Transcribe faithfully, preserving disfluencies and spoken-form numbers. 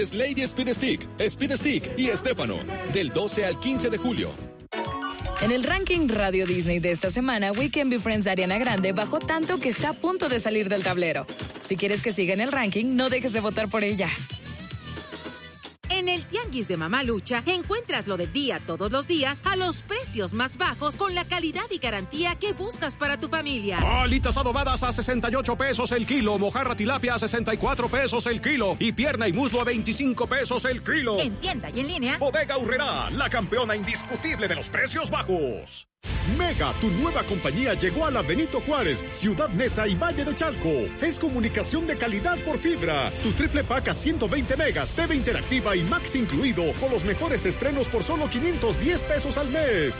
Lady Speed Stick, Speed Stick y Estefano, del doce al quince de julio. En el ranking Radio Disney de esta semana, We Can Be Friends de Ariana Grande bajó tanto que está a punto de salir del tablero. Si quieres que siga en el ranking, no dejes de votar por ella. En el Tianguis de Mamalucha encuentras lo del día todos los días a los precios más bajos con la calidad y garantía que buscas para tu familia. Alitas adobadas a sesenta y ocho pesos el kilo, mojarra tilapia a sesenta y cuatro pesos el kilo y pierna y muslo a veinticinco pesos el kilo. En tienda y en línea. Bodega Aurrerá, la campeona indiscutible de los precios bajos. Mega, tu nueva compañía llegó a la Benito Juárez, Ciudad Neza y Valle de Chalco. Es comunicación de calidad por fibra. Tu triple pack a ciento veinte megas, T V interactiva y Max incluido, con los mejores estrenos por solo quinientos diez pesos al mes.